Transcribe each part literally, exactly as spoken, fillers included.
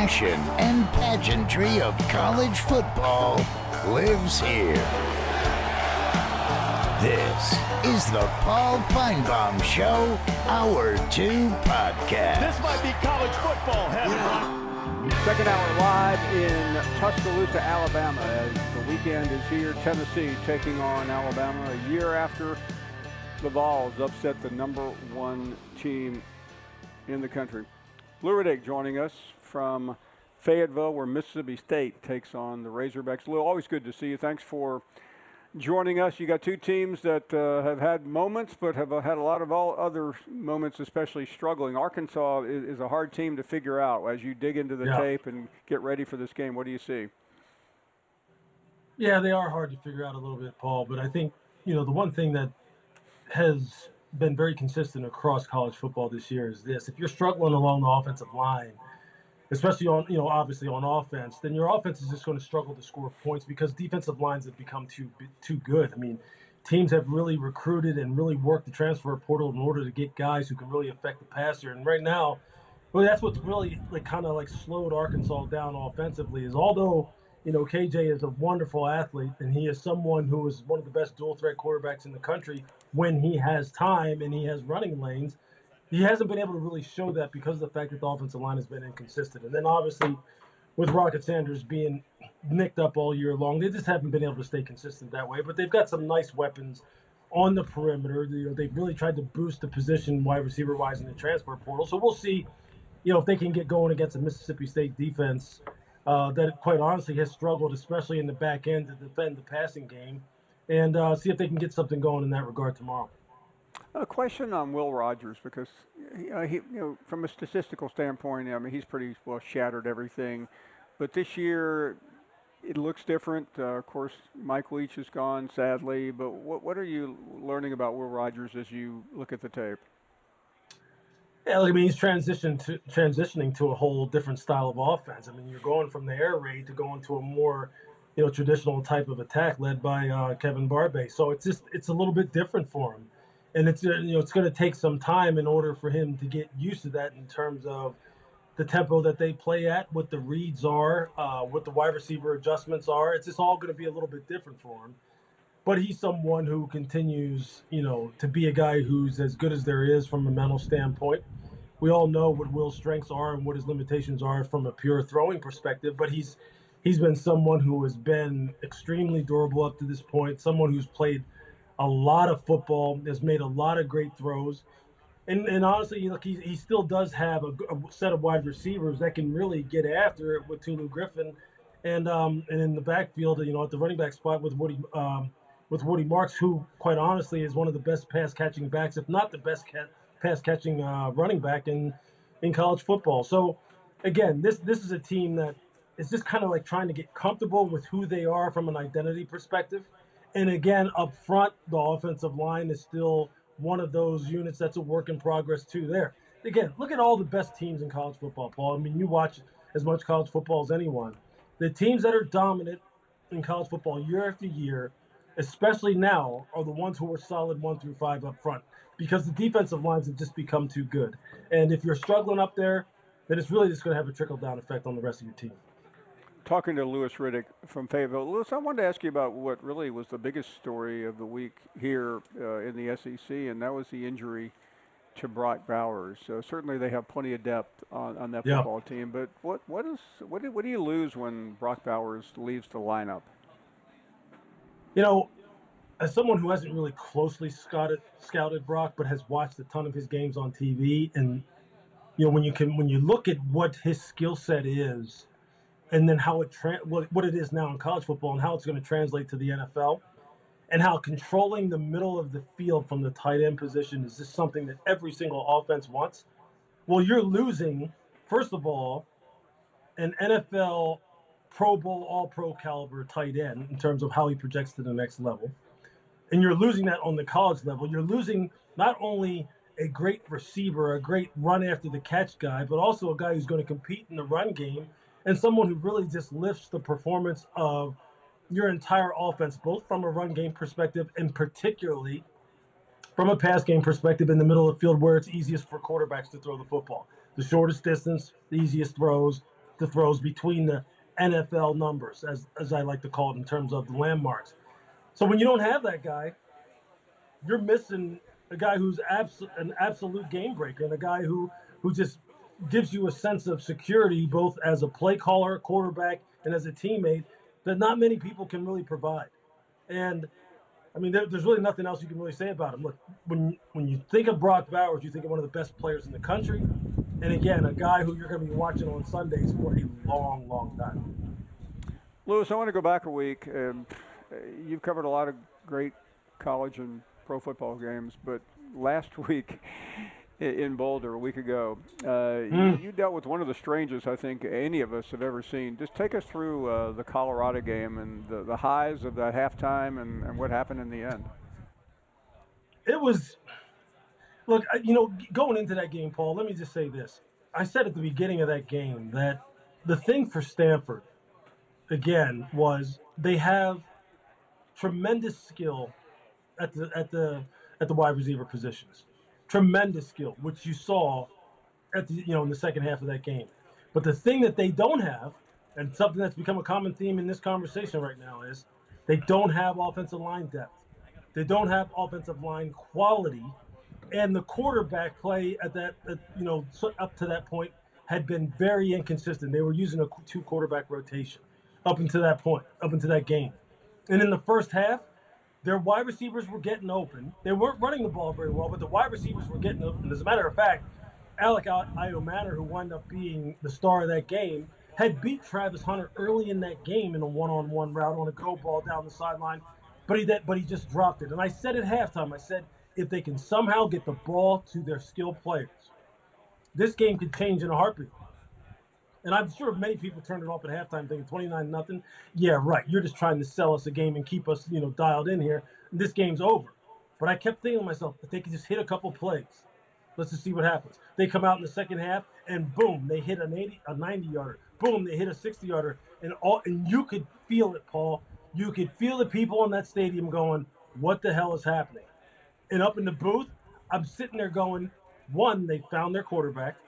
passion and pageantry of college football lives here. This is the Paul Finebaum Show, Hour two Podcast. This might be college football heaven. Second hour live in Tuscaloosa, Alabama, as the weekend is here. Tennessee taking on Alabama a year after the Vols upset the number one team in the country. Lou Riddick joining us from Fayetteville, where Mississippi State takes on the Razorbacks. Lou, always good to see you. Thanks for joining us. You got two teams that uh, have had moments, but have uh, had a lot of all other moments, especially struggling. Arkansas is, is a hard team to figure out as you dig into the yeah. tape and get ready for this game. What do you see? Yeah, they are hard to figure out a little bit, Paul. But I think, you know, the one thing that has been very consistent across college football this year is this. If you're struggling along the offensive line, especially on, you know, obviously on offense, then your offense is just going to struggle to score points because defensive lines have become too too good. I mean, teams have really recruited and really worked the transfer portal in order to get guys who can really affect the passer. And right now, well, that's what's really like kind of like slowed Arkansas down offensively. Is although, you know, K J is a wonderful athlete and he is someone who is one of the best dual threat quarterbacks in the country when he has time and he has running lanes. He hasn't been able to really show that because of the fact that the offensive line has been inconsistent. And then obviously with Rocket Sanders being nicked up all year long, they just haven't been able to stay consistent that way. But they've got some nice weapons on the perimeter. You know, they've really tried to boost the position wide receiver-wise in the transfer portal. So we'll see, you know, if they can get going against a Mississippi State defense uh, that quite honestly has struggled, especially in the back end, to defend the passing game, and uh, see if they can get something going in that regard tomorrow. A question on Will Rogers, because uh, he, you know, from a statistical standpoint, I mean, he's pretty well shattered everything. But this year, it looks different. Uh, of course, Mike Leach is gone, sadly. But what what are you learning about Will Rogers as you look at the tape? Yeah, look, I mean, he's transitioned to, transitioning to a whole different style of offense. I mean, you're going from the air raid to going to a more, you know, traditional type of attack led by uh, Kevin Barbay. So it's just it's a little bit different for him. And it's, you know, it's going to take some time in order for him to get used to that in terms of the tempo that they play at, what the reads are, uh, what the wide receiver adjustments are. It's just all going to be a little bit different for him. But he's someone who continues, you know, to be a guy who's as good as there is from a mental standpoint. We all know what Will's strengths are and what his limitations are from a pure throwing perspective. But he's he's been someone who has been extremely durable up to this point, someone who's played a lot of football, has made a lot of great throws. And and honestly, look, he, he still does have a, a set of wide receivers that can really get after it with Tulu Griffin. And um, and in the backfield, you know, at the running back spot with Woody um, with Woody Marks, who, quite honestly, is one of the best pass-catching backs, if not the best ca- pass-catching uh, running back in, in college football. So, again, this, this is a team that is just kind of like trying to get comfortable with who they are from an identity perspective. And again, up front, the offensive line is still one of those units that's a work in progress too there. Again, look at all the best teams in college football, Paul. I mean, you watch as much college football as anyone. The teams that are dominant in college football year after year, especially now, are the ones who are solid one through five up front because the defensive lines have just become too good. And if you're struggling up there, then it's really just going to have a trickle-down effect on the rest of your team. Talking to Louis Riddick from Fayetteville. Louis, I wanted to ask you about what really was the biggest story of the week here uh, in the S E C, and that was the injury to Brock Bowers. So certainly they have plenty of depth on, on that yeah. football team, but what what is what do, what do you lose when Brock Bowers leaves the lineup? You know, as someone who hasn't really closely scouted, scouted Brock, but has watched a ton of his games on T V, and you know, when you can when you look at what his skill set is, and then how it tra- what, what it is now in college football and how it's going to translate to the N F L, and how controlling the middle of the field from the tight end position is just something that every single offense wants. Well, you're losing, first of all, an N F L Pro Bowl, all-pro caliber tight end in terms of how he projects to the next level. And you're losing that on the college level. You're losing not only a great receiver, a great run after the catch guy, but also a guy who's going to compete in the run game and someone who really just lifts the performance of your entire offense, both from a run game perspective and particularly from a pass game perspective in the middle of the field where it's easiest for quarterbacks to throw the football. The shortest distance, the easiest throws, the throws between the N F L numbers, as as I like to call it in terms of the landmarks. So when you don't have that guy, you're missing a guy who's abs- an absolute game breaker and a guy who who just gives you a sense of security both as a play caller, quarterback, and as a teammate that not many people can really provide. And I mean, there, there's really nothing else you can really say about him. Look, when when you think of Brock Bowers, you think of one of the best players in the country, and again, a guy who you're going to be watching on Sundays for a long, long time. Louis, I want to go back a week. Um, you've covered a lot of great college and pro football games, but last week in Boulder, a week ago, uh, mm. you, you dealt with one of the strangest I think any of us have ever seen. Just take us through uh, the Colorado game and the, the highs of that halftime and, and what happened in the end. It was, look, you know, going into that game, Paul, let me just say this. I said at the beginning of that game that the thing for Stanford, again, was they have tremendous skill at the at the at the wide receiver positions. Tremendous skill, which you saw at the you know in the second half of that game. But the thing that they don't have, and something that's become a common theme in this conversation right now, is they don't have offensive line depth. They don't have offensive line quality, and the quarterback play at that at, you know up to that point had been very inconsistent. They were using a two quarterback rotation up until that point, up until that game. And in the first half, their wide receivers were getting open. They weren't running the ball very well, but the wide receivers were getting open. As a matter of fact, Alec Iomanner, who wound up being the star of that game, had beat Travis Hunter early in that game in a one-on-one route on a go ball down the sideline, but he but he just dropped it. And I said at halftime, I said, if they can somehow get the ball to their skilled players, this game could change in a heartbeat. And I'm sure many people turned it off at halftime thinking twenty-nine nothing. Yeah, right. You're just trying to sell us a game and keep us, you know, dialed in here. This game's over. But I kept thinking to myself, if they could just hit a couple plays, let's just see what happens. They come out in the second half, and boom, they hit an eighty, a ninety-yarder. Boom, they hit a sixty-yarder. And all, and you could feel it, Paul. You could feel the people in that stadium going, what the hell is happening? And up in the booth, I'm sitting there going, one, they found their quarterback.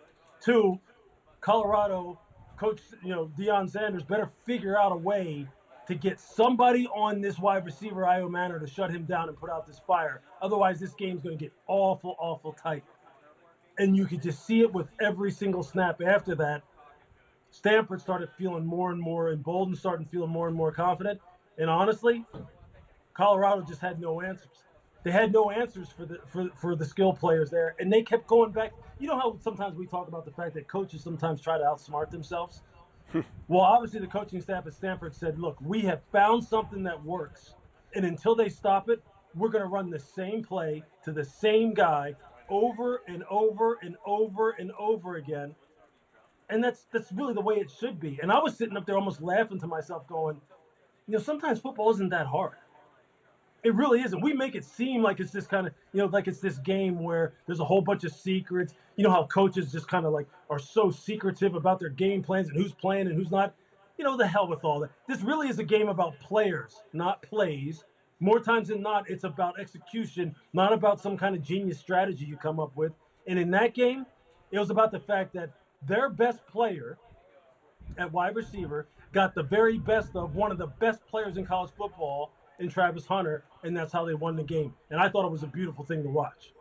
Two, Colorado, Coach, you know, Deion Sanders better figure out a way to get somebody on this wide receiver, Iomanner, to shut him down and put out this fire. Otherwise, this game's going to get awful, awful tight. And you could just see it with every single snap after that. Stanford started feeling more and more emboldened, started feeling more and more confident. And honestly, Colorado just had no answers. They had no answers for the for, for the skill players there, and they kept going back. You know how sometimes we talk about the fact that coaches sometimes try to outsmart themselves? Well, obviously the coaching staff at Stanford said, look, we have found something that works, and until they stop it, we're going to run the same play to the same guy over and over and over and over again. And that's that's really the way it should be. And I was sitting up there almost laughing to myself going, you know, sometimes football isn't that hard. It really isn't. We make it seem like it's this kind of, you know, like it's this game where there's a whole bunch of secrets. You know how coaches just kind of like are so secretive about their game plans and who's playing and who's not. You know, the hell with all that. This really is a game about players, not plays. More times than not, it's about execution, not about some kind of genius strategy you come up with. And in that game, it was about the fact that their best player at wide receiver got the very best of one of the best players in college football in Travis Hunter, and that's how they won the game. And I thought it was a beautiful thing to watch.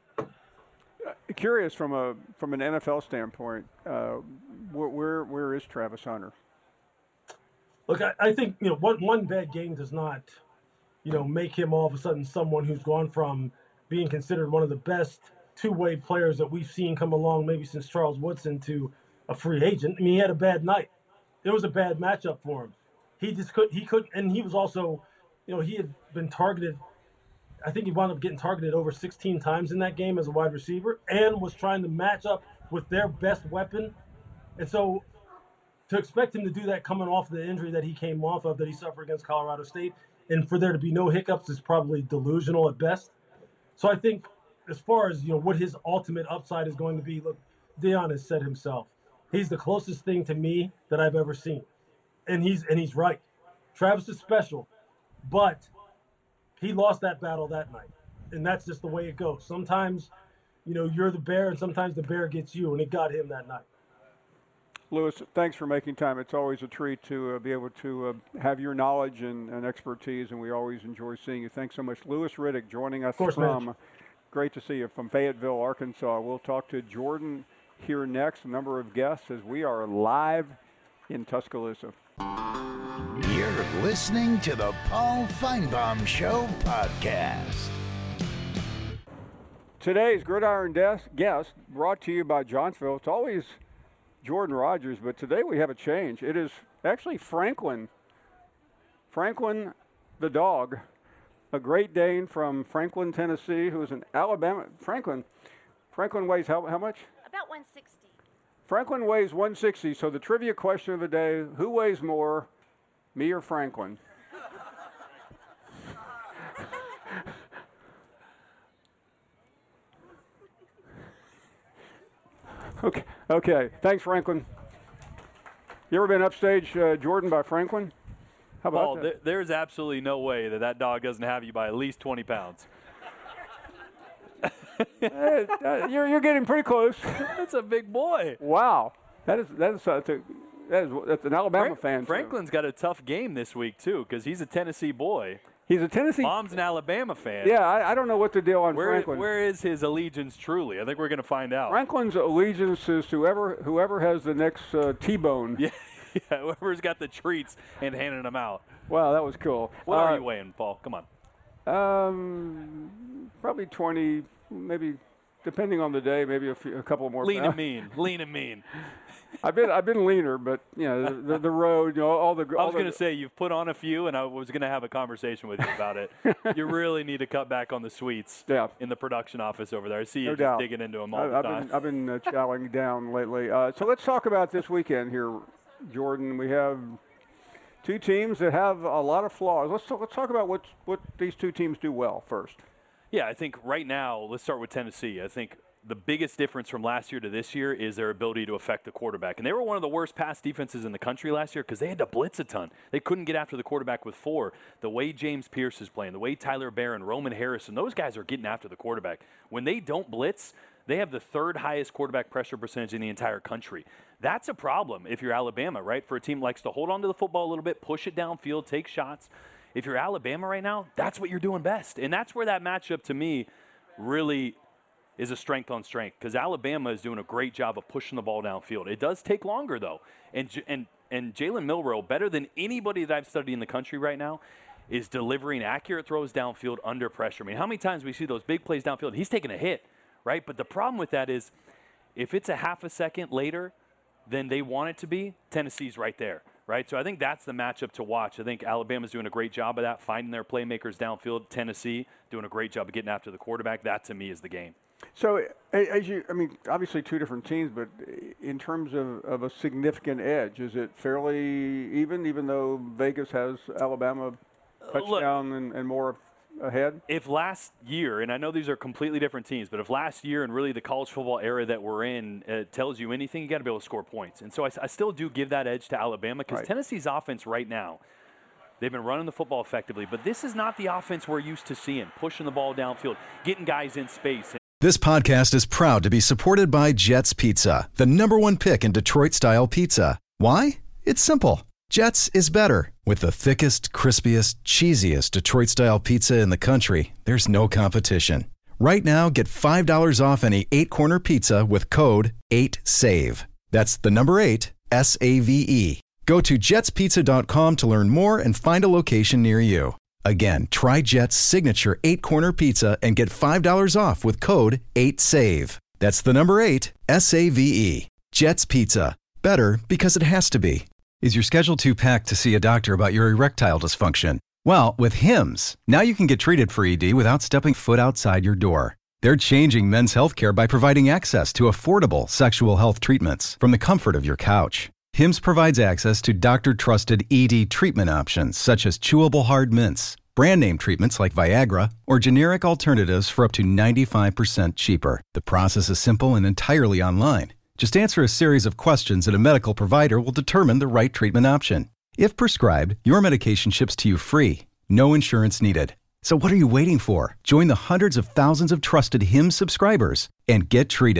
Curious from a from an N F L standpoint, uh, where, where where is Travis Hunter? Look, I, I think you know one one bad game does not, you know, make him all of a sudden someone who's gone from being considered one of the best two-way players that we've seen come along maybe since Charles Woodson to a free agent. I mean, he had a bad night. It was a bad matchup for him. He just could he could and he was also. You know, he had been targeted, I think he wound up getting targeted over sixteen times in that game as a wide receiver and was trying to match up with their best weapon. And so to expect him to do that coming off the injury that he came off of, that he suffered against Colorado State, and for there to be no hiccups is probably delusional at best. So I think as far as, you know, what his ultimate upside is going to be, look, Deion has said himself, he's the closest thing to me that I've ever seen. And he's and he's right. Travis is special. But he lost that battle that night, and that's just the way it goes. Sometimes, you know, you're the bear, and sometimes the bear gets you, and it got him that night. Lewis, thanks for making time. It's always a treat to uh, be able to uh, have your knowledge and, and expertise, and we always enjoy seeing you. Thanks so much. Lewis Riddick joining us course, from, Mitch. Great to see you, from Fayetteville, Arkansas. We'll talk to Jordan here next, a number of guests, as we are live in Tuscaloosa. You're listening to the Paul Feinbaum Show podcast. Today's Gridiron Desk guest brought to you by Johnsville. It's always Jordan Rogers, but today we have a change. It is actually Franklin. Franklin the dog, a Great Dane from Franklin, Tennessee, who is an Alabama. Franklin, Franklin weighs how, how much? About one sixty. Franklin weighs one sixty, so the trivia question of the day, who weighs more, me or Franklin? Okay, okay. Thanks, Franklin. You ever been upstage, uh, Jordan, by Franklin? How about Paul, that? th- there's absolutely no way that that dog doesn't have you by at least twenty pounds. uh, uh, you're, you're getting pretty close. That's a big boy. Wow. That is that is, uh, to, that is that's an Alabama Frank- fan. Franklin's got a tough game this week, too, because he's a Tennessee boy. He's a Tennessee. Mom's an Alabama fan. Yeah, I, I don't know what the deal on Where, Franklin. where is his allegiance truly? I think we're going to find out. Franklin's allegiance is to whoever, whoever has the next uh, T-bone. Yeah, yeah, whoever's got the treats and handing them out. Wow, that was cool. What uh, are you weighing, Paul? Come on. Um, probably twenty, maybe, depending on the day, maybe a, few, a couple more. Lean pounds. and mean. Lean and mean. I've been I've been leaner, but you know the, the, the road, you know all the. I all was going the, to say you've put on a few, and I was going to have a conversation with you about it. You really need to cut back on the sweets Yeah. in the production office over there. I see you No just doubt. digging into them all I, the I've time. been I've been uh, chowing down lately. Uh, so let's talk about this weekend here, Jordan. We have two teams that have a lot of flaws. Let's talk, let's talk about what what these two teams do well first. Yeah, I think right now, let's start with Tennessee. I think the biggest difference from last year to this year is their ability to affect the quarterback. And they were one of the worst pass defenses in the country last year because they had to blitz a ton. They couldn't get after the quarterback with four. The way James Pierce is playing, the way Tyler Barron, Roman Harrison, those guys are getting after the quarterback. When they don't blitz, they have the third highest quarterback pressure percentage in the entire country. That's a problem if you're Alabama, right? For a team that likes to hold on to the football a little bit, push it downfield, take shots. If you're Alabama right now, that's what you're doing best. And that's where that matchup, to me, really is a strength on strength because Alabama is doing a great job of pushing the ball downfield. It does take longer, though. And and and Jalen Milroe, better than anybody that I've studied in the country right now, is delivering accurate throws downfield under pressure. I mean, how many times we see those big plays downfield? He's taking a hit, right? But the problem with that is if it's a half a second later than they want it to be, Tennessee's right there, right? So I think that's the matchup to watch. I think Alabama's doing a great job of that, finding their playmakers downfield. Tennessee doing a great job of getting after the quarterback. That, to me, is the game. So, as you, I mean, obviously two different teams, but in terms of, of a significant edge, is it fairly even, even though Vegas has Alabama touchdown and, and more ahead? If last year, and I know these are completely different teams, but if last year and really the college football era that we're in uh, tells you anything, you got to be able to score points. And so I, I still do give that edge to Alabama because Right. Tennessee's offense right now, they've been running the football effectively, but this is not the offense we're used to seeing, pushing the ball downfield, getting guys in space. This podcast is proud to be supported by Jets Pizza, the number one pick in Detroit-style pizza. Why? It's simple. Jets is better. With the thickest, crispiest, cheesiest Detroit-style pizza in the country, there's no competition. Right now, get five dollars off any eight-corner pizza with code eight save. That's the number eight, S A V E. Go to jets pizza dot com to learn more and find a location near you. Again, try Jet's signature eight-corner pizza and get five dollars off with code eight save. That's the number eight, S A V E. Jet's Pizza. Better because it has to be. Is your schedule too packed to see a doctor about your erectile dysfunction? Well, with Hims, now you can get treated for E D without stepping foot outside your door. They're changing men's healthcare by providing access to affordable sexual health treatments from the comfort of your couch. Hims provides access to doctor-trusted E D treatment options such as chewable hard mints, brand name treatments like Viagra, or generic alternatives for up to ninety-five percent cheaper. The process is simple and entirely online. Just answer a series of questions and a medical provider will determine the right treatment option. If prescribed, your medication ships to you free. No insurance needed. So what are you waiting for? Join the hundreds of thousands of trusted Hims subscribers and get treated.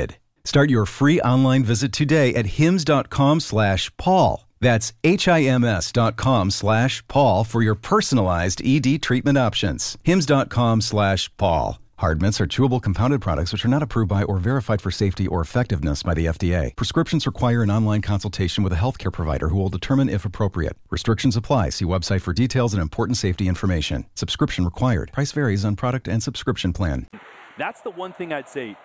Start your free online visit today at hims.com slash Paul. That's H-I-M-S dot com slash Paul for your personalized E D treatment options. Hims.com slash Paul. Hard mints are chewable compounded products which are not approved by or verified for safety or effectiveness by the F D A. Prescriptions require an online consultation with a healthcare provider who will determine if appropriate. Restrictions apply. See website for details and important safety information. Subscription required. Price varies on product and subscription plan. That's the one thing I'd say.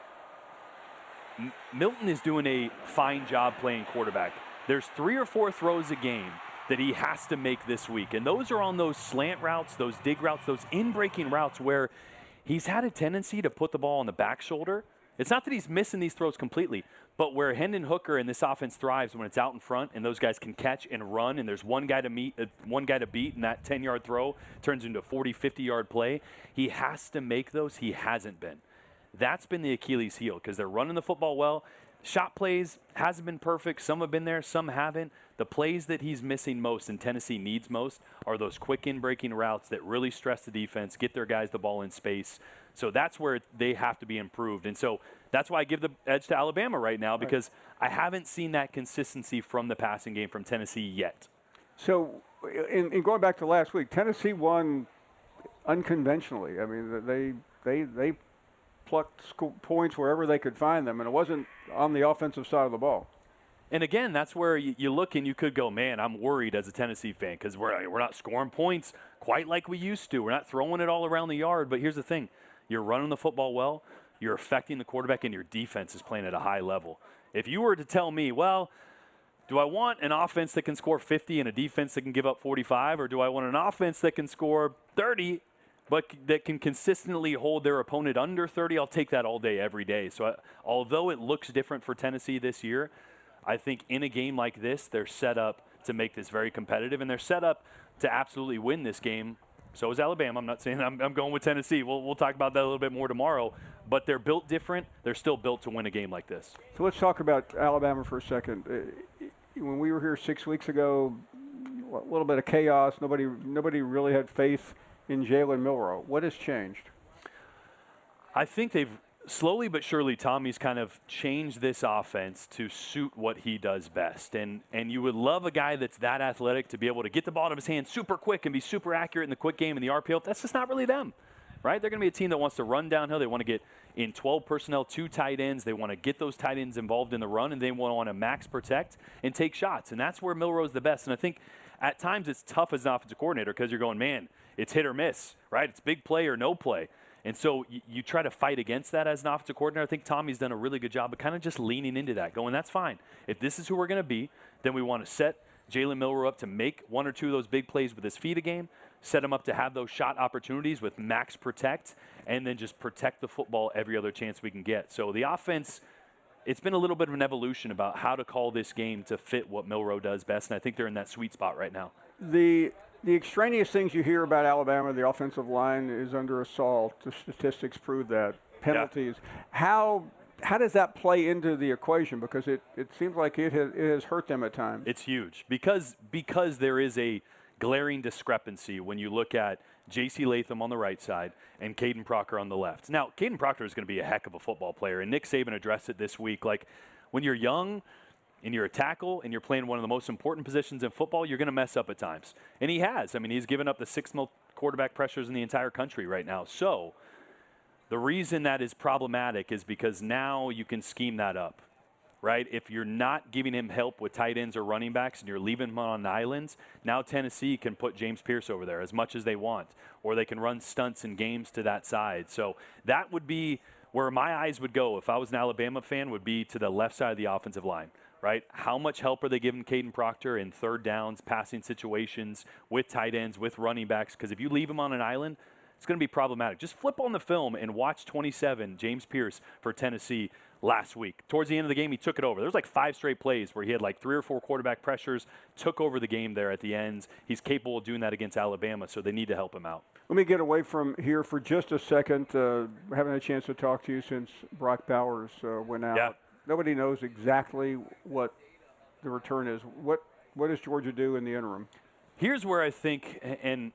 M- Milton is doing a fine job playing quarterback. There's three or four throws a game that he has to make this week. And those are on those slant routes, those dig routes, those in-breaking routes where he's had a tendency to put the ball on the back shoulder. It's not that he's missing these throws completely, but where Hendon Hooker in this offense thrives when it's out in front and those guys can catch and run and there's one guy to meet, uh, one guy to beat, and that ten-yard throw turns into a forty, fifty-yard play. He has to make those. He hasn't been. That's been the Achilles heel because they're running the football well. Shot plays hasn't been perfect. Some have been there, some haven't. The plays that he's missing most and Tennessee needs most are those quick in-breaking routes that really stress the defense, get their guys the ball in space. So that's where they have to be improved. And so that's why I give the edge to Alabama right now because I haven't seen that consistency from the passing game from Tennessee yet. So in, in going back to last week, Tennessee won unconventionally. I mean, they they they plucked sco- points wherever they could find them, and it wasn't on the offensive side of the ball. And again, that's where you, you look and you could go, man, I'm worried as a Tennessee fan because we're, we're not scoring points quite like we used to. We're not throwing it all around the yard. But here's the thing. You're running the football well. You're affecting the quarterback, and your defense is playing at a high level. If you were to tell me, well, do I want an offense that can score fifty and a defense that can give up forty-five, or do I want an offense that can score thirty but that can consistently hold their opponent under thirty? I'll take that all day, every day. So I, although it looks different for Tennessee this year, I think in a game like this, they're set up to make this very competitive, and they're set up to absolutely win this game. So is Alabama. I'm not saying I'm, I'm going with Tennessee. We'll, we'll talk about that a little bit more tomorrow. But they're built different. They're still built to win a game like this. So let's talk about Alabama for a second. Uh, when we were here six weeks ago, a little bit of chaos. Nobody, nobody really had faith in Jalen Milroe. What has changed? I think they've slowly but surely, Tommy's kind of changed this offense to suit what he does best. And and you would love a guy that's that athletic to be able to get the ball out of his hand super quick and be super accurate in the quick game in the R P O. That's just not really them, right? They're going to be a team that wants to run downhill. They want to get in twelve personnel, two tight ends. They want to get those tight ends involved in the run, and they want to max protect and take shots. And that's where Milroe's the best. And I think at times it's tough as an offensive coordinator because you're going, man, it's hit or miss, right? It's big play or no play. And so you, you try to fight against that as an offensive coordinator. I think Tommy's done a really good job of kind of just leaning into that, going, that's fine. If this is who we're going to be, then we want to set Jalen Milroe up to make one or two of those big plays with his feet a game, set him up to have those shot opportunities with max protect, and then just protect the football every other chance we can get. So the offense, it's been a little bit of an evolution about how to call this game to fit what Milroe does best, and I think they're in that sweet spot right now. The the extraneous things you hear about Alabama, the offensive line is under assault. The statistics prove that. Penalties. Yeah. How how does that play into the equation? Because it, it seems like it has, it has hurt them at times. It's huge because because there is a glaring discrepancy when you look at J C Latham on the right side and Caden Proctor on the left. Now, Caden Proctor is going to be a heck of a football player, and Nick Saban addressed it this week. Like, when you're young and you're a tackle and you're playing one of the most important positions in football, you're going to mess up at times. And he has. I mean, he's given up the sixth most quarterback pressures in the entire country right now. So the reason that is problematic is because now you can scheme that up, right? If you're not giving him help with tight ends or running backs and you're leaving him on islands, now Tennessee can put James Pierce over there as much as they want, or they can run stunts and games to that side. So that would be where my eyes would go if I was an Alabama fan, would be to the left side of the offensive line, right? How much help are they giving Caden Proctor in third downs, passing situations, with tight ends, with running backs? Because if you leave him on an island, it's going to be problematic. Just flip on the film and watch twenty-seven, James Pierce for Tennessee last week. Towards the end of the game, he took it over. There was like five straight plays where he had like three or four quarterback pressures, took over the game there at the ends. He's capable of doing that against Alabama, so they need to help him out. Let me get away from here for just a second. Uh, haven't had a chance to talk to you since Brock Bowers uh, went out. Yeah. Nobody knows exactly what the return is. What What does Georgia do in the interim? Here's where I think, and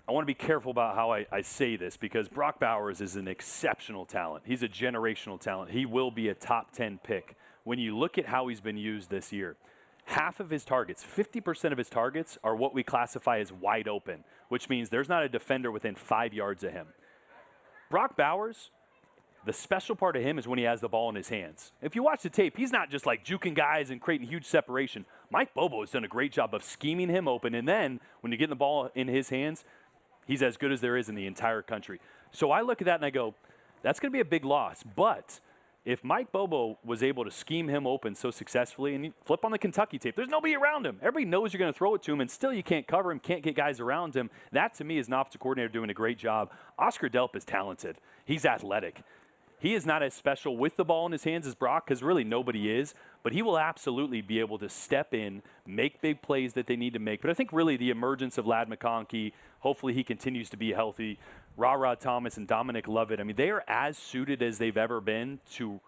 I want to be careful about how I, I say this because Brock Bowers is an exceptional talent. He's a generational talent. He will be a top ten pick. When you look at how he's been used this year, half of his targets, fifty percent of his targets are what we classify as wide open, which means there's not a defender within five yards of him. Brock Bowers, the special part of him is when he has the ball in his hands. If you watch the tape, he's not just like juking guys and creating huge separation. Mike Bobo has done a great job of scheming him open, and then when you get the ball in his hands, he's as good as there is in the entire country. So I look at that and I go, that's going to be a big loss. But if Mike Bobo was able to scheme him open so successfully, and you flip on the Kentucky tape, there's nobody around him. Everybody knows you're going to throw it to him, and still you can't cover him, can't get guys around him. That, to me, is an offensive coordinator doing a great job. Oscar Delp is talented. He's athletic. He is not as special with the ball in his hands as Brock, because really nobody is, but he will absolutely be able to step in, make big plays that they need to make. But I think really the emergence of Ladd McConkey, hopefully he continues to be healthy, Ra-Ra Thomas and Dominic Lovett, I mean, they are as suited as they've ever been to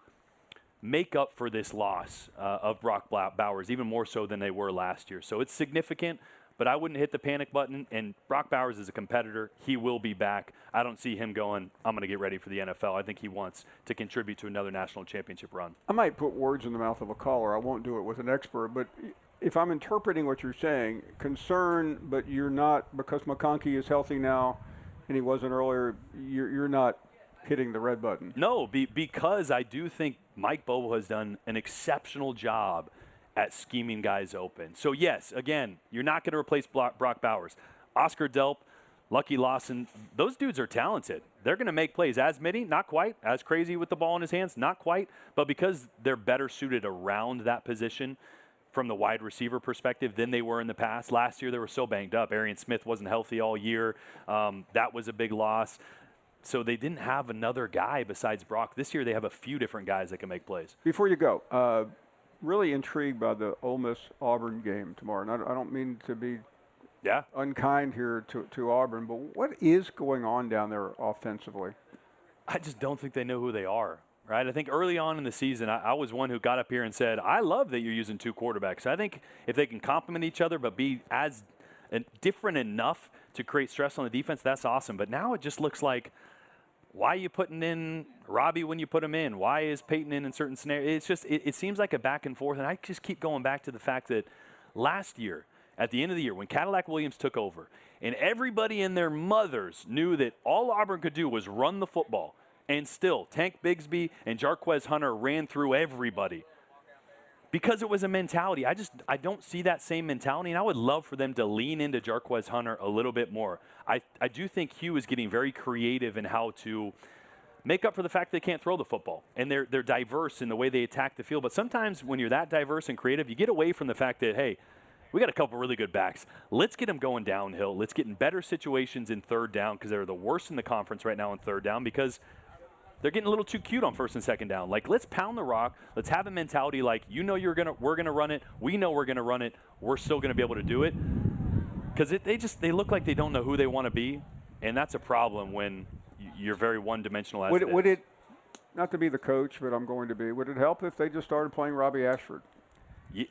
make up for this loss uh, of Brock Bowers, even more so than they were last year. So it's significant, but I wouldn't hit the panic button. And Brock Bowers is a competitor. He will be back. I don't see him going, I'm going to get ready for the N F L. I think he wants to contribute to another national championship run. I might put words in the mouth of a caller. I won't do it with an expert, but if I'm interpreting what you're saying, concern, but you're not, because McConkey is healthy now and he wasn't earlier, you're, you're not hitting the red button. No, be, because I do think Mike Bobo has done an exceptional job at scheming guys open. So, yes, again, you're not going to replace Brock Bowers. Oscar Delp, Lucky Lawson, those dudes are talented. They're going to make plays. As Mitty, not quite. As crazy with the ball in his hands, not quite. But because they're better suited around that position from the wide receiver perspective than they were in the past. Last year, they were so banged up. Arian Smith wasn't healthy all year. Um, that was a big loss. So they didn't have another guy besides Brock. This year, they have a few different guys that can make plays. Before you go, uh, really intrigued by the Ole Miss-Auburn game tomorrow. And I don't mean to be yeah. unkind here to, to Auburn, but what is going on down there offensively? I just don't think they know who they are, right? I think early on in the season, I, I was one who got up here and said, I love that you're using two quarterbacks. I think if they can complement each other but be as uh, different enough to create stress on the defense, that's awesome. But now it just looks like, why are you putting in Robbie when you put him in? Why is Peyton in in certain scenarios? It's just, it, it seems like a back and forth. And I just keep going back to the fact that last year, at the end of the year, when Cadillac Williams took over, and everybody and their mothers knew that all Auburn could do was run the football, and still Tank Bigsby and Jarquez Hunter ran through everybody because it was a mentality. I just I don't see that same mentality, and I would love for them to lean into Jarquez Hunter a little bit more. I, I do think Hugh is getting very creative in how to make up for the fact they can't throw the football, and they're they're diverse in the way they attack the field. But sometimes when you're that diverse and creative, you get away from the fact that, hey, we got a couple really good backs. Let's get them going downhill. Let's get in better situations in third down, because they're the worst in the conference right now in third down, because they're getting a little too cute on first and second down. Like, let's pound the rock. Let's have a mentality like, you know you're gonna, we're going to run it. We know we're going to run it. We're still going to be able to do it. Because they just they look like they don't know who they want to be, and that's a problem when you're very one-dimensional as would it it, is. would it, not to be the coach, but I'm going to be, would it help if they just started playing Robbie Ashford? Y-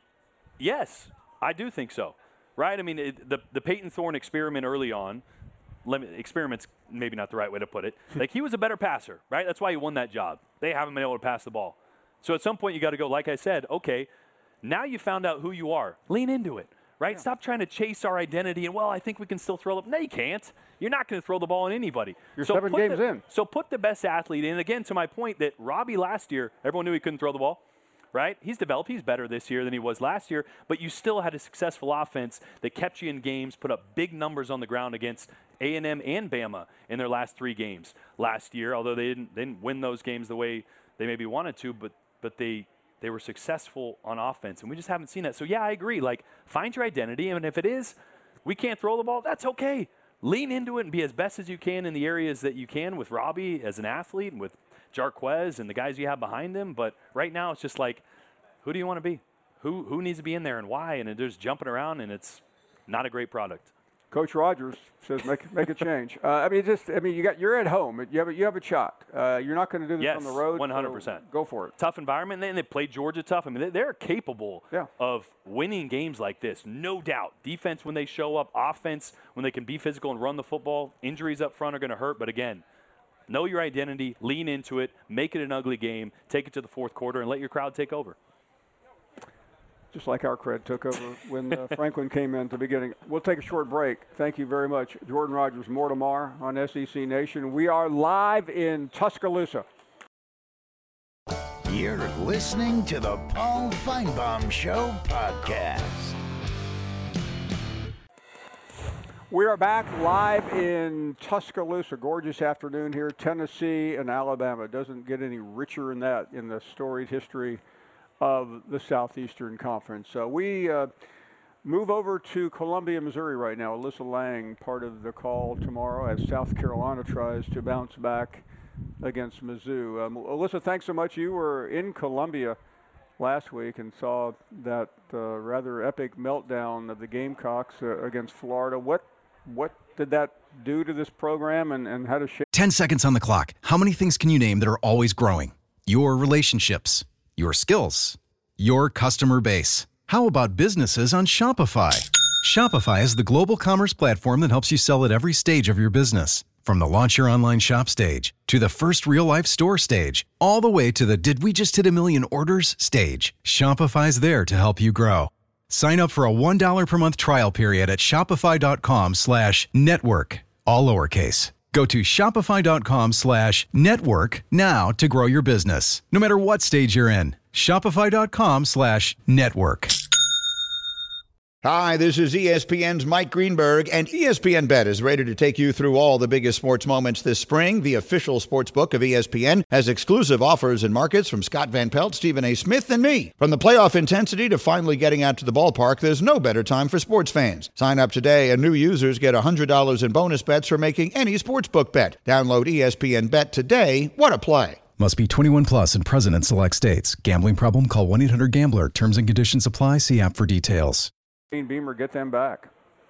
yes, I do think so. Right? I mean, it, the, the Peyton Thorne experiment early on, Let me, experiment's maybe not the right way to put it. Like, he was a better passer, right? That's why he won that job. They haven't been able to pass the ball. So at some point you got to go, like I said, okay, now you found out who you are. Lean into it, right? Yeah. Stop trying to chase our identity and, well, I think we can still throw the No, you can't. You're not going to throw the ball on anybody. You're so seven games the, in. So put the best athlete in. Again, to my point that Robbie last year, everyone knew he couldn't throw the ball. Right? He's developed. He's better this year than he was last year, but you still had a successful offense that kept you in games, put up big numbers on the ground against A and M and Bama in their last three games last year, although they didn't, they didn't win those games the way they maybe wanted to, but but they they were successful on offense, and we just haven't seen that. So, yeah, I agree. Like, find your identity, and if it is we can't throw the ball, that's okay. Lean into it and be as best as you can in the areas that you can with Robbie as an athlete and with Jarquez and the guys you have behind him. But right now it's just like, who do you want to be? Who who needs to be in there and why? And they're just jumping around, and it's not a great product. Coach Rogers says make make a change. Uh, I mean, just I mean, you got you're at home. You have a, you have a shot. Uh, you're not going to do this yes, on the road. one hundred percent. So go for it. Tough environment, and they played Georgia tough. I mean, they- they're capable yeah. of winning games like this, no doubt. Defense when they show up, offense when they can be physical and run the football. Injuries up front are going to hurt, but again, know your identity, lean into it, make it an ugly game, take it to the fourth quarter, and let your crowd take over. Just like our crowd took over when uh, Franklin came in at the beginning. We'll take a short break. Thank you very much. Jordan Rogers, more tomorrow on S E C Nation. We are live in Tuscaloosa. You're listening to the Paul Feinbaum Show podcast. We are back live in Tuscaloosa. Gorgeous afternoon here. Tennessee and Alabama. It doesn't get any richer than that in the storied history of the Southeastern Conference. So we uh, move over to Columbia, Missouri right now. Alyssa Lang, part of the call tomorrow as South Carolina tries to bounce back against Mizzou. Um, Alyssa, thanks so much. You were in Columbia last week and saw that uh, rather epic meltdown of the Gamecocks uh, against Florida. What what did that do to this program, and, and how does shape? ten seconds on the clock. How many things can you name that are always growing? Your relationships, your skills, your customer base. How about businesses on Shopify? Shopify is the global commerce platform that helps you sell at every stage of your business. From the launch your online shop stage, to the first real-life store stage, all the way to the did we just hit a million orders stage. Shopify's there to help you grow. Sign up for a one dollar per month trial period at shopify.com slash network, all lowercase. Go to shopify.com slash network now to grow your business, no matter what stage you're in. Shopify.com slash network. Hi, this is E S P N's Mike Greenberg, and E S P N Bet is ready to take you through all the biggest sports moments this spring. The official sports book of E S P N has exclusive offers and markets from Scott Van Pelt, Stephen A. Smith, and me. From the playoff intensity to finally getting out to the ballpark, there's no better time for sports fans. Sign up today, and new users get one hundred dollars in bonus bets for making any sportsbook bet. Download E S P N Bet today. What a play. Must be twenty-one plus and present in select states. Gambling problem? Call one eight hundred gambler. Terms and conditions apply. See app for details. Shane Beamer, get them back.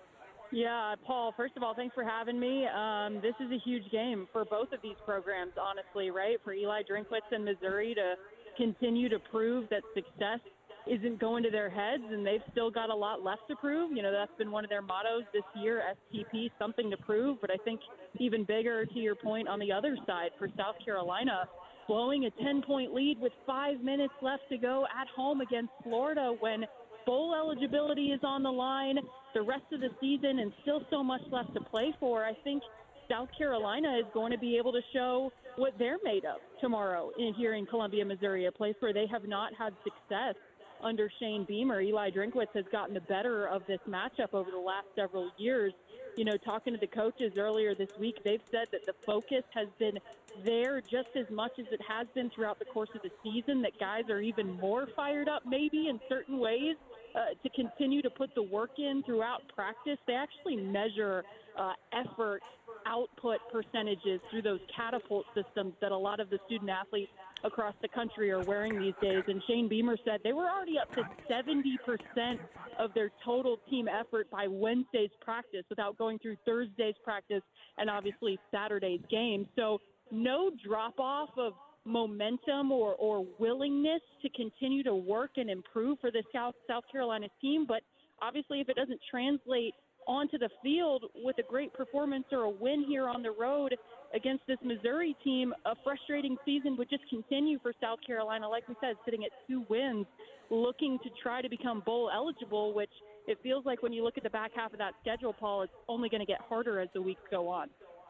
Yeah, Paul, first of all, thanks for having me. Um, this is a huge game for both of these programs, honestly, right? For Eli Drinkwitz and Missouri to continue to prove that success isn't going to their heads, and they've still got a lot left to prove. You know, that's been one of their mottos this year, S T P, something to prove. But I think even bigger, to your point, on the other side, for South Carolina, blowing a ten-point lead with five minutes left to go at home against Florida when bowl eligibility is on the line, the rest of the season, and still so much left to play for. I think South Carolina is going to be able to show what they're made of tomorrow in, here in Columbia, Missouri, a place where they have not had success under Shane Beamer. Eli Drinkwitz has gotten the better of this matchup over the last several years. You know, talking to the coaches earlier this week, they've said that the focus has been there just as much as it has been throughout the course of the season, that guys are even more fired up maybe in certain ways uh, to continue to put the work in throughout practice. They actually measure uh, effort output percentages through those catapult systems that a lot of the student athletes across the country are wearing these days. And Shane Beamer said they were already up to seventy percent of their total team effort by Wednesday's practice without going through Thursday's practice and obviously Saturday's game. So no drop-off of momentum or, or willingness to continue to work and improve for the South, South Carolina team. But obviously if it doesn't translate onto the field with a great performance or a win here on the road against this Missouri team, a frustrating season would just continue for South Carolina. Like we said, sitting at two wins, looking to try to become bowl eligible, which it feels like when you look at the back half of that schedule, Paul, it's only going to get harder as the weeks go on.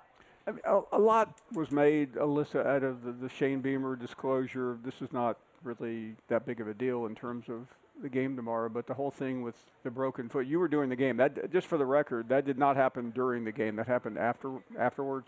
I mean, a, a lot was made, Alyssa, out of the, the Shane Beamer disclosure. This is not really that big of a deal in terms of the game tomorrow, but the whole thing with the broken foot, you were doing the game. That, just for the record, that did not happen during the game. That happened after afterwards?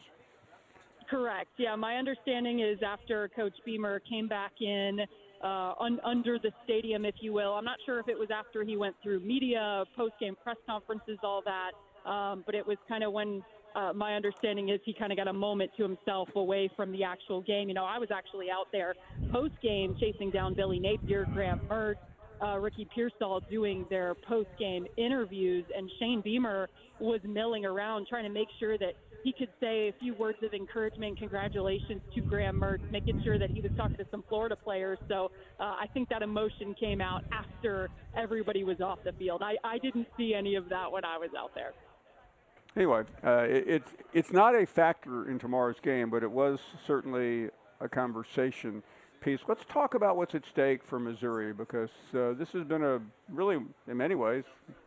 Correct. Yeah, my understanding is after Coach Beamer came back in uh, un, under the stadium, if you will. I'm not sure if it was after he went through media, post-game press conferences, all that, um, but it was kind of when uh, my understanding is he kind of got a moment to himself away from the actual game. You know, I was actually out there post-game chasing down Billy Napier, Graham Mertz, uh, Ricky Pearsall doing their post-game interviews, and Shane Beamer was milling around trying to make sure that he could say a few words of encouragement, congratulations to Graham Mertz, making sure that he was talking to some Florida players. So uh, I think that emotion came out after everybody was off the field. I, I didn't see any of that when I was out there. Anyway, uh, it, it's it's not a factor in tomorrow's game, but it was certainly a conversation piece. Let's talk about what's at stake for Missouri, because uh, this has been a really, in many ways,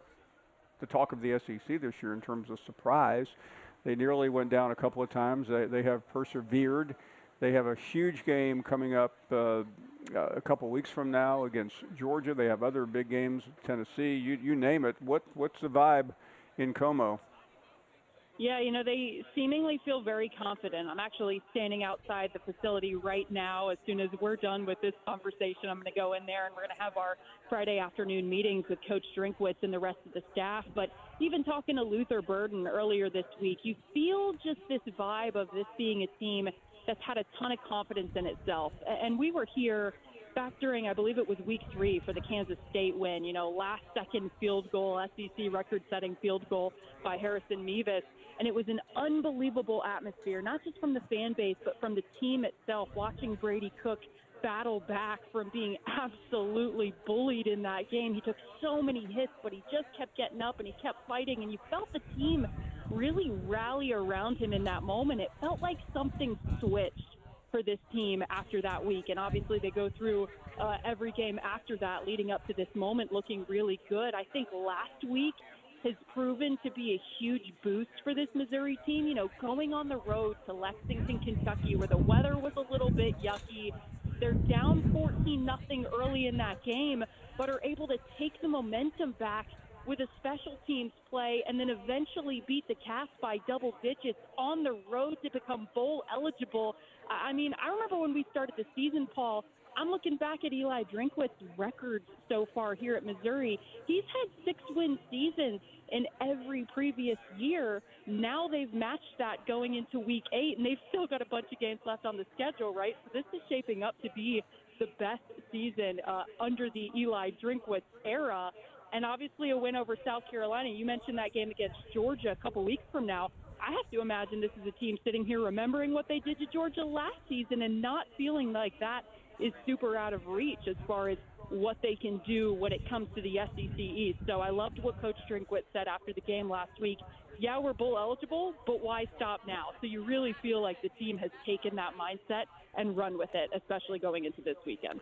the talk of the S E C this year in terms of surprise. They nearly went down a couple of times. They, they have persevered. They have a huge game coming up uh, a couple weeks from now against Georgia. They have other big games, Tennessee, you, you name it. What What's the vibe in Como? Yeah, you know, they seemingly feel very confident. I'm actually standing outside the facility right now. As soon as we're done with this conversation, I'm going to go in there and we're going to have our Friday afternoon meetings with Coach Drinkwitz and the rest of the staff. But even talking to Luther Burden earlier this week, you feel just this vibe of this being a team that's had a ton of confidence in itself. And we were here back during, I believe it was week three for the Kansas State win, you know, last second field goal, S E C record-setting field goal by Harrison Mevis. And it was an unbelievable atmosphere, not just from the fan base, but from the team itself, watching Brady Cook battle back from being absolutely bullied in that game. He took so many hits, but he just kept getting up and he kept fighting. And you felt the team really rally around him in that moment. It felt like something switched for this team after that week. And obviously they go through uh, every game after that leading up to this moment looking really good. I think last week has proven to be a huge boost for this Missouri team. You know, going on the road to Lexington, Kentucky, where the weather was a little bit yucky. They're down fourteen nothing early in that game, but are able to take the momentum back with a special teams play and then eventually beat the Cats by double digits on the road to become bowl eligible. I mean, I remember when we started the season, Paul, I'm looking back at Eli Drinkwitz's records so far here at Missouri. He's had six win seasons in every previous year. Now they've matched that going into week eight, and they've still got a bunch of games left on the schedule, right? So this is shaping up to be the best season uh, under the Eli Drinkwitz era. And obviously a win over South Carolina. You mentioned that game against Georgia a couple weeks from now. I have to imagine this is a team sitting here remembering what they did to Georgia last season and not feeling like that is super out of reach as far as what they can do when it comes to the S E C East. So I loved what Coach Drinkwitz said after the game last week. Yeah, we're bowl eligible, but why stop now? So you really feel like the team has taken that mindset and run with it, especially going into this weekend.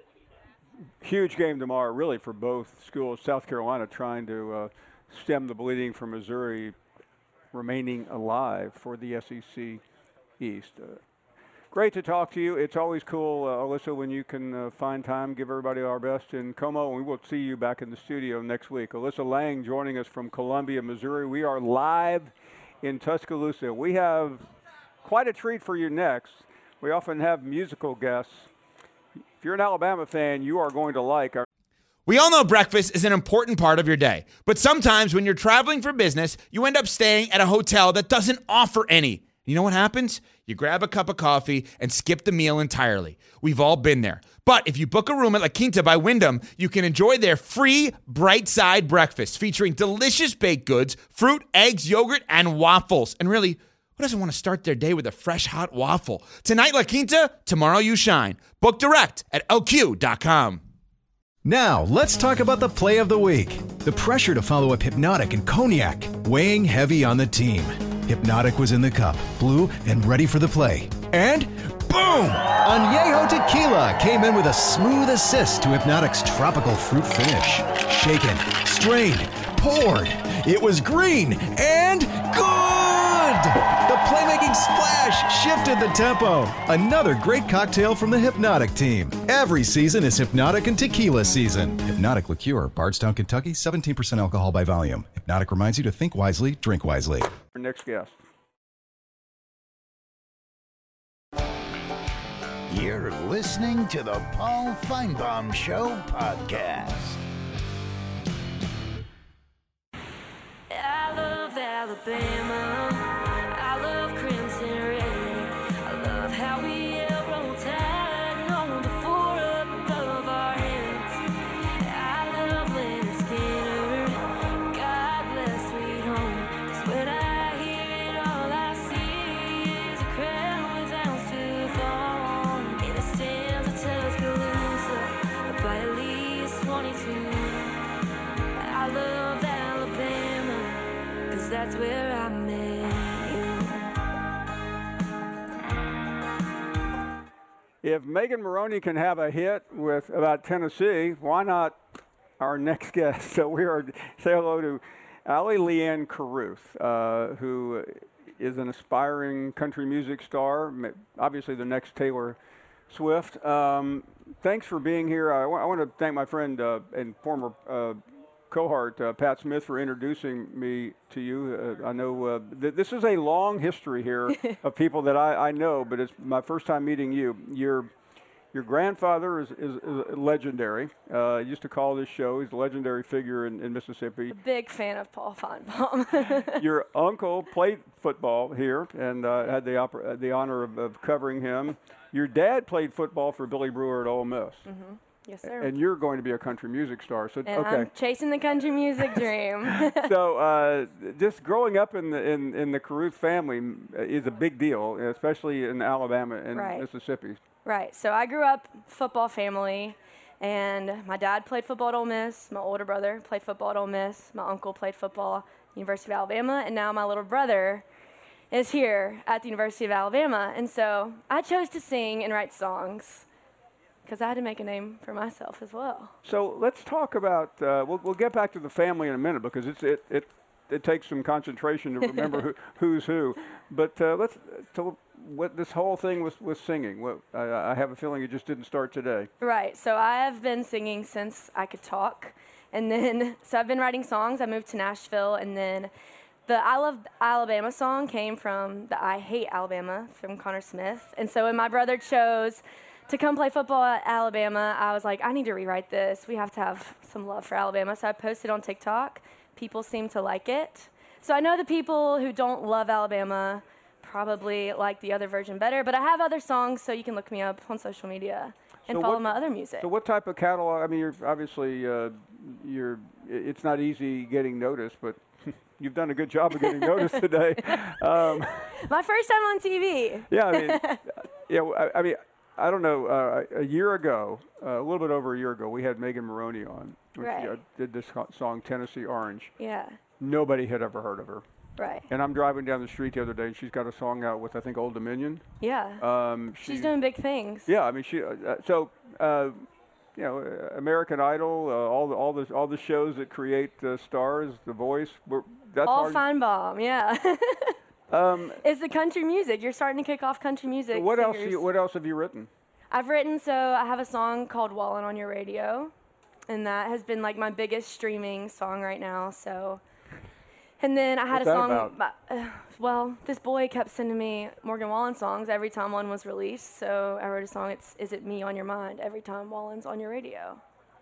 Huge game tomorrow, really, for both schools. South Carolina trying to uh, stem the bleeding from Missouri remaining alive for the S E C East. Uh, Great to talk to you. It's always cool, uh, Alyssa, when you can uh, find time, give everybody our best in Como, and we will see you back in the studio next week. Alyssa Lang joining us from Columbia, Missouri. We are live in Tuscaloosa. We have quite a treat for you next. We often have musical guests. If you're an Alabama fan, you are going to like our... We all know breakfast is an important part of your day, but sometimes when you're traveling for business, you end up staying at a hotel that doesn't offer any. You know what happens? You grab a cup of coffee and skip the meal entirely. We've all been there. But if you book a room at La Quinta by Wyndham, you can enjoy their free Bright Side breakfast featuring delicious baked goods, fruit, eggs, yogurt, and waffles. And really, who doesn't want to start their day with a fresh, hot waffle? Tonight, La Quinta, tomorrow you shine. Book direct at L Q dot com. Now, let's talk about the play of the week. The pressure to follow up Hypnotic and Cognac, weighing heavy on the team. Hypnotic was in the cup, blue, and ready for the play. And boom! Añejo Tequila came in with a smooth assist to Hypnotic's tropical fruit finish. Shaken, strained, poured. It was green and good! The playmaking splash shifted the tempo. Another great cocktail from the Hypnotic team. Every season is Hypnotic and Tequila season. Hypnotic Liqueur, Bardstown, Kentucky, seventeen percent alcohol by volume. Hypnotic reminds you to think wisely, drink wisely. Our next guest. You're listening to the Paul Feinbaum Show podcast. I love Alabama. I love Crimson Rain. I love how we roll tide on the four up above our heads. I that's where I met you. If Megan Moroney can have a hit with about Tennessee, why not our next guest? So we are say hello to Allie Leanne Carruth, uh, who is an aspiring country music star, ma- obviously the next Taylor Swift. Um, thanks for being here. I, w- I want to thank my friend uh, and former uh, cohort, uh, Pat Smith, for introducing me to you. Uh, I know uh, th- this is a long history here of people that I, I know, but it's my first time meeting you. Your your grandfather is, is, is legendary. Uh, used to call this show. He's a legendary figure in, in Mississippi. A big fan of Paul Feinbaum. Your uncle played football here and uh, had the oppor- the honor of, of covering him. Your dad played football for Billy Brewer at Ole Miss. Mm-hmm. Yes, sir. And you're going to be a country music star. So and okay. I'm chasing the country music dream. So uh, just growing up in the in, in the Carruth family is a big deal, especially in Alabama and Right. Mississippi. Right. So I grew up football family, and my dad played football at Ole Miss. My older brother played football at Ole Miss. My uncle played football at University of Alabama, and now my little brother is here at the University of Alabama. And so I chose to sing and write songs because I had to make a name for myself as well. So let's talk about. Uh, we'll we'll get back to the family in a minute because it's it it, it takes some concentration to remember who, who's who. But uh, let's. So what this whole thing with with singing. What I, I have a feeling it just didn't start today. Right. So I have been singing since I could talk, and then so I've been writing songs. I moved to Nashville, and then the I Love Alabama song came from the I Hate Alabama from Connor Smith. And so when my brother chose to come play football at Alabama, I was like, I need to rewrite this. We have to have some love for Alabama. So I posted on TikTok. People seem to like it. So I know the people who don't love Alabama probably like the other version better, but I have other songs, so you can look me up on social media and So follow what- my other music. So what type of catalog? I mean, you're obviously uh, you're. It's not easy getting noticed, but you've done a good job of getting noticed today. Um, My first time on T V. yeah, I mean, yeah. I, I mean, I don't know. Uh, a year ago, uh, a little bit over a year ago, we had Megan Moroney on. Which, Right. uh, did this co- song Tennessee Orange. Yeah, Nobody had ever heard of her. right. And I'm driving down the street the other day, and she's got a song out with I think Old Dominion. Yeah. Um, She's she- doing big things. Yeah, I mean, she. Uh, uh, so, uh, you know, uh, American Idol, uh, all the all the all the shows that create uh, stars, The Voice. We're, that's All hard- Feinbaum, yeah. Um, It's the country music. You're starting to kick off country music. what else? singers. You, what else have you written? I've written, so I have a song called Wallin' on Your Radio, and that has been like my biggest streaming song right now. So, and then I had What's a that song. about? About, uh, well, this boy kept sending me Morgan Wallen songs every time one was released. So I wrote a song. It's "Is It Me on Your Mind" every time Wallen's on your radio.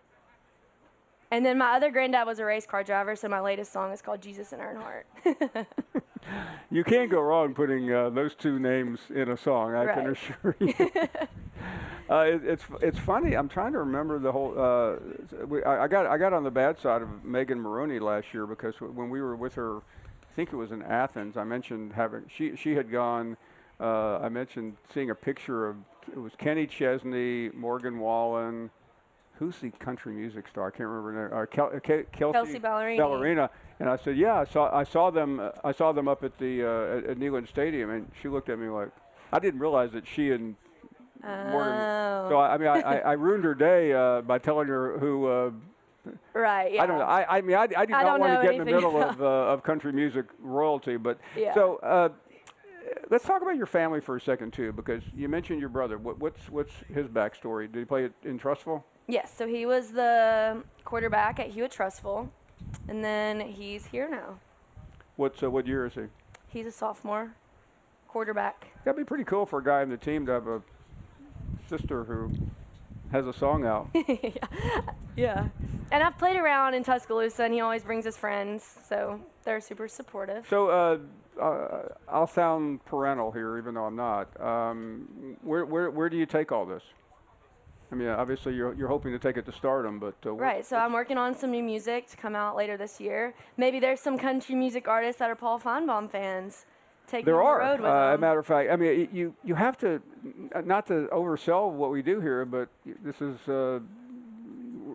And then my other granddad was a race car driver, so my latest song is called Jesus and Earnhardt. You can't go wrong putting uh, those two names in a song. I can Right. assure you. uh, it, it's it's funny. I'm trying to remember the whole. Uh, we, I, I got I got on the bad side of Megan Moroney last year because when we were with her, I think it was in Athens. I mentioned having she she had gone. Uh, I mentioned seeing a picture of it was Kenny Chesney, Morgan Wallen. Who's the country music star? I can't remember her name. Uh, Kel- uh, Ke- Kelsey, Kelsey Ballerini. Ballerina. And I said, yeah, I saw I saw them uh, I saw them up at the uh, at, at Neyland Stadium, and she looked at me like I didn't realize that she and Morgan. Oh. So I, I mean I, I, I ruined her day uh, by telling her who. Uh, Right. Yeah. I don't know. I, I mean I, I do I not don't want know to get in the anything middle about- of uh, of country music royalty, but Yeah. so. Uh, Let's talk about your family for a second too, because you mentioned your brother. What, what's what's his backstory? Did he play it in Trustville? Yes, so he was the quarterback at Hewitt Trustville, and then he's here now. What's uh, what year is he? He's a sophomore quarterback. That'd be pretty cool for a guy in the team to have a sister who has a song out. Yeah. And I've played around in Tuscaloosa, and he always brings his friends, so they're super supportive. So uh, uh, I'll sound parental here, even though I'm not. Um, where where where do you take all this? I mean, obviously you're you're hoping to take it to stardom, but uh, what- Right, so I'm working on some new music to come out later this year. Maybe there's some country music artists that are Paul Feinbaum fans. Take There me on are. the road with Uh, as a them. matter of fact, I mean, y- you you have to, n- not to oversell what we do here, but y- this is uh,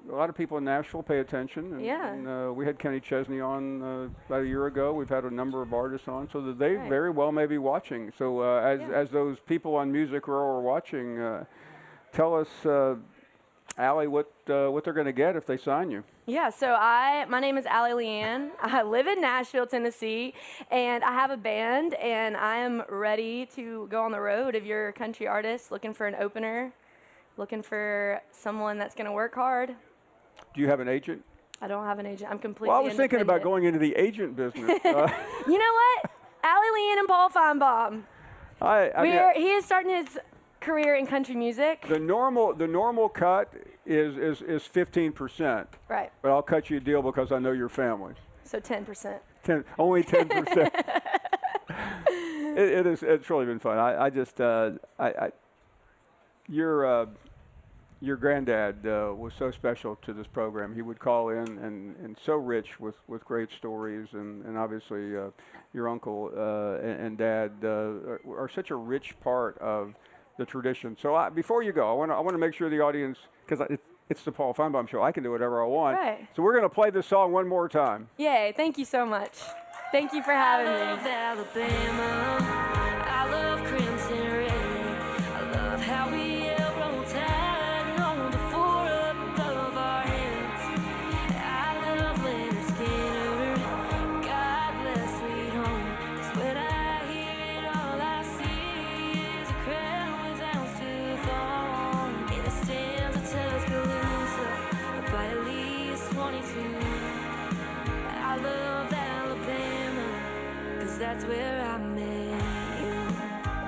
a lot of people in Nashville pay attention. And, Yeah. and uh, we had Kenny Chesney on uh, about a year ago. We've had a number of artists on, so that they Right. very well may be watching. So uh, as Yeah. as those people on Music Row are watching, uh, tell us, uh, Allie, what uh, what they're going to get if they sign you. Yeah, so I, my name is Allie Leanne. I live in Nashville, Tennessee, and I have a band, and I am ready to go on the road. If you're a country artist looking for an opener, looking for someone that's going to work hard. Do you have an agent? I don't have an agent. I'm completely Well, I was thinking about independent. going into the agent business. Uh, You know what? Allie Leanne and Paul Feinbaum. I, I mean, We're, he is starting his career in country music. the normal the normal cut is is is fifteen percent. Right. But I'll cut you a deal because I know your family. So ten percent. Ten, only ten percent. it, it is. It's really been fun. I, I just, uh, I, I, your, uh, your granddad uh, was so special to this program. He would call in and, and so rich with, with great stories, and and obviously uh, your uncle uh, and, and dad uh, are, are such a rich part of the tradition. So I, before you go, I want to I want to make sure the audience, because it, it's the Paul Feinbaum Show, I can do whatever I want. Right. So we're going to play this song one more time. Yay, thank you so much. Thank you for having I love me. Alabama. I love Crimson Rain. I love how we roll tide on the four up above our heads. I love Leonard Skinner. God bless sweet home. 'Cause when I hear it, all I see is a crown with ounce to fall. In the stands of Tuscaloosa, by at least twenty-two. I love Alabama, 'cause that's where I met you.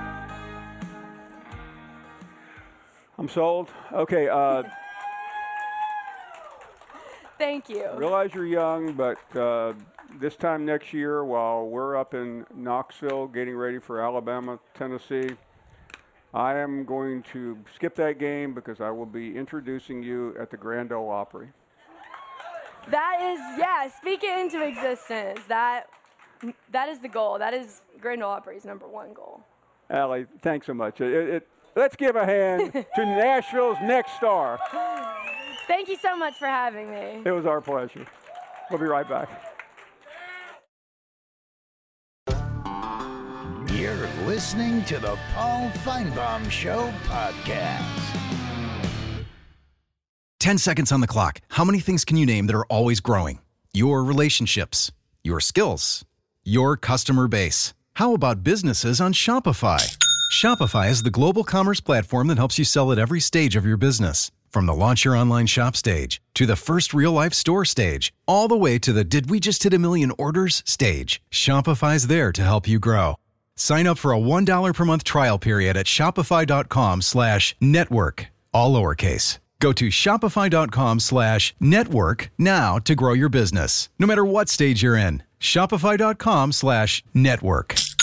I'm sold. Okay. Uh, Thank you. realize you're young, but uh, this time next year, while we're up in Knoxville getting ready for Alabama, Tennessee, I am going to skip that game because I will be introducing you at the Grand Ole Opry. That is, yeah, speak it into existence. That that is the goal. That is Grand Ole Opry's number one goal. Allie, thanks so much. It, it, let's give a hand to Nashville's next star. Thank you so much for having me. It was our pleasure. We'll be right back. You're listening to the Paul Feinbaum Show podcast. ten seconds on the clock. How many things can you name that are always growing? Your relationships, your skills, your customer base. How about businesses on Shopify? Shopify is the global commerce platform that helps you sell at every stage of your business. From the launch your online shop stage, to the first real-life store stage, all the way to the did we just hit a million orders stage. Shopify's there to help you grow. Sign up for a one dollar per month trial period at shopify.com slash network, all lowercase. Go to shopify.com slash network now to grow your business, no matter what stage you're in. Shopify.com slash network.